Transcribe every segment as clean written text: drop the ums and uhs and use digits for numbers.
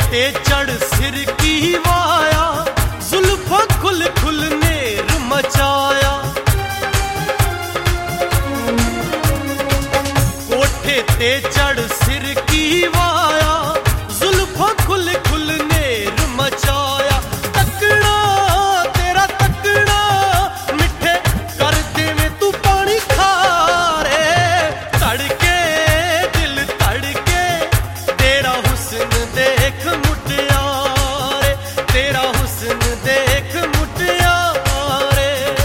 ते चढ़ सिर की वाया, जुल्फों खुल खुल नेर मचाया। कोठे ते चढ़ सिर की वाया, जुल्फों खुल खुल नेर मचाया। तकड़ा तेरा तकड़ा, मिठे कर देवे तू पानी खारे। तड़के दिल तड़के, तेरा हुस्न देख मुटियारे, तेरा हुस्न देख मुटियारे।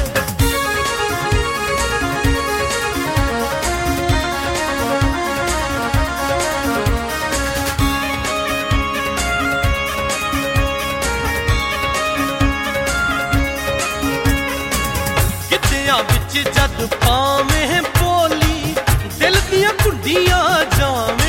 गिद्धियां विच जद पावें बोली, दिल दियां कुंडियां जावें